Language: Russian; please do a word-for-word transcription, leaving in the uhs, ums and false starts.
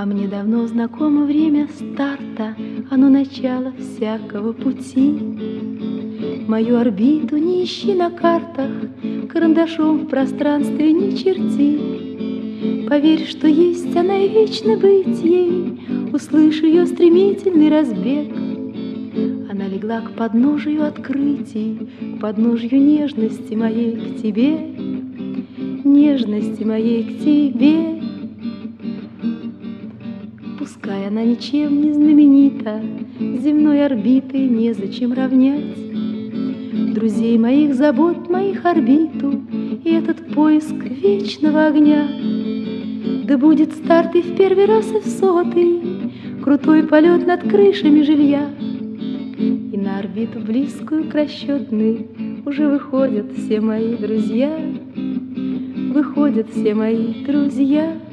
А мне давно знакомо время старта, оно начало всякого пути. Мою орбиту не ищи на картах, карандашом в пространстве не черти. Поверь, что есть она и вечно быть ей, услышь ее стремительный разбег. Она легла к подножию открытий, к подножью нежности моей к тебе, нежности моей к тебе. Пускай она ничем не знаменита, земной орбитой незачем равнять друзей моих, забот моих орбиту и этот поиск вечного огня. Да будет старт и в первый раз, и в сотый, крутой полет над крышами жилья. И на орбиту близкую к расчетной уже выходят все мои друзья, выходят все мои друзья.